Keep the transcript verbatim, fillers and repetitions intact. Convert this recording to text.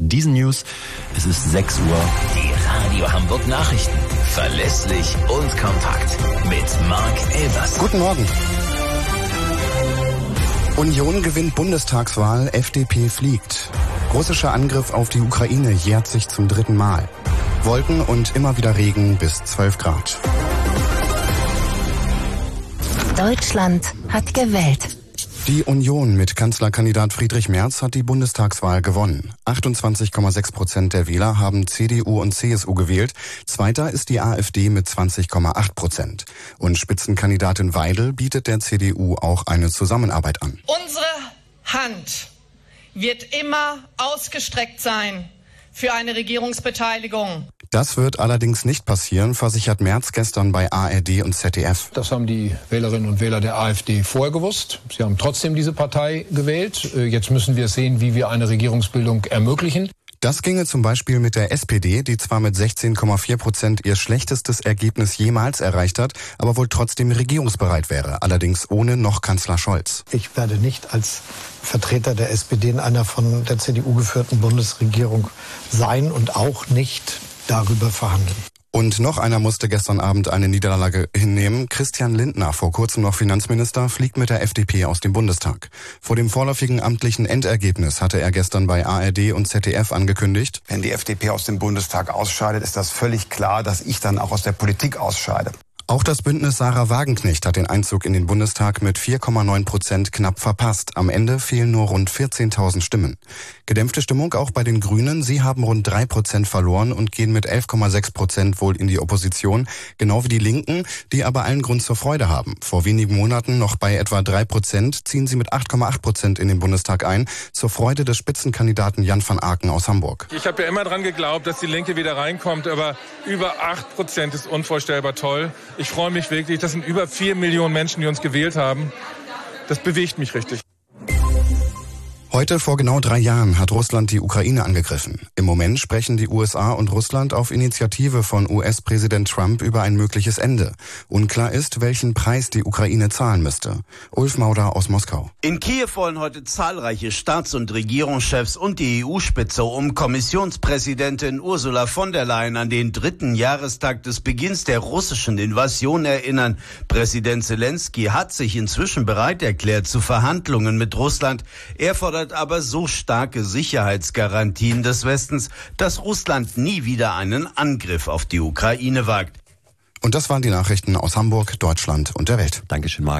diesen News. Es ist sechs Uhr. Die Radio Hamburg Nachrichten. Verlässlich und kompakt. Mit Marc Elvers. Guten Morgen. Union gewinnt Bundestagswahl, F D P fliegt. Russischer Angriff auf die Ukraine jährt sich zum dritten Mal. Wolken und immer wieder Regen bis zwölf Grad. Deutschland hat gewählt. Die Union mit Kanzlerkandidat Friedrich Merz hat die Bundestagswahl gewonnen. achtundzwanzig Komma sechs Prozent der Wähler haben C D U und C S U gewählt. Zweiter ist die AfD mit zwanzig Komma acht Prozent. Und Spitzenkandidatin Weidel bietet der C D U auch eine Zusammenarbeit an. Unsere Hand wird immer ausgestreckt sein für eine Regierungsbeteiligung. Das wird allerdings nicht passieren, versichert Merz gestern bei A R D und Z D F. Das haben die Wählerinnen und Wähler der AfD vorher gewusst. Sie haben trotzdem diese Partei gewählt. Jetzt müssen wir sehen, wie wir eine Regierungsbildung ermöglichen. Das ginge zum Beispiel mit der S P D, die zwar mit sechzehn Komma vier Prozent ihr schlechtestes Ergebnis jemals erreicht hat, aber wohl trotzdem regierungsbereit wäre, allerdings ohne noch Kanzler Scholz. Ich werde nicht als Vertreter der S P D in einer von der C D U geführten Bundesregierung sein und auch nicht darüber verhandeln. Und noch einer musste gestern Abend eine Niederlage hinnehmen. Christian Lindner, vor kurzem noch Finanzminister, fliegt mit der F D P aus dem Bundestag. Vor dem vorläufigen amtlichen Endergebnis hatte er gestern bei A R D und Z D F angekündigt: Wenn die F D P aus dem Bundestag ausscheidet, ist das völlig klar, dass ich dann auch aus der Politik ausscheide. Auch das Bündnis Sarah Wagenknecht hat den Einzug in den Bundestag mit vier Komma neun Prozent knapp verpasst. Am Ende fehlen nur rund vierzehntausend Stimmen. Gedämpfte Stimmung auch bei den Grünen. Sie haben rund drei Prozent verloren und gehen mit elf Komma sechs Prozent wohl in die Opposition. Genau wie die Linken, die aber allen Grund zur Freude haben. Vor wenigen Monaten noch bei etwa drei Prozent, ziehen sie mit acht Komma acht Prozent in den Bundestag ein. Zur Freude des Spitzenkandidaten Jan van Aken aus Hamburg. Ich habe ja immer dran geglaubt, dass die Linke wieder reinkommt, aber über acht Prozent ist unvorstellbar toll. Ich freue mich wirklich, das sind über vier Millionen Menschen, die uns gewählt haben. Das bewegt mich richtig. Heute vor genau drei Jahren hat Russland die Ukraine angegriffen. Im Moment sprechen die U S A und Russland auf Initiative von U S-Präsident Trump über ein mögliches Ende. Unklar ist, welchen Preis die Ukraine zahlen müsste. Ulf Mauder aus Moskau. In Kiew wollen heute zahlreiche Staats- und Regierungschefs und die E U-Spitze um Kommissionspräsidentin Ursula von der Leyen an den dritten Jahrestag des Beginns der russischen Invasion erinnern. Präsident Zelensky hat sich inzwischen bereit erklärt zu Verhandlungen mit Russland. Er fordert aber so starke Sicherheitsgarantien des Westens, dass Russland nie wieder einen Angriff auf die Ukraine wagt. Und das waren die Nachrichten aus Hamburg, Deutschland und der Welt. Dankeschön, Marc.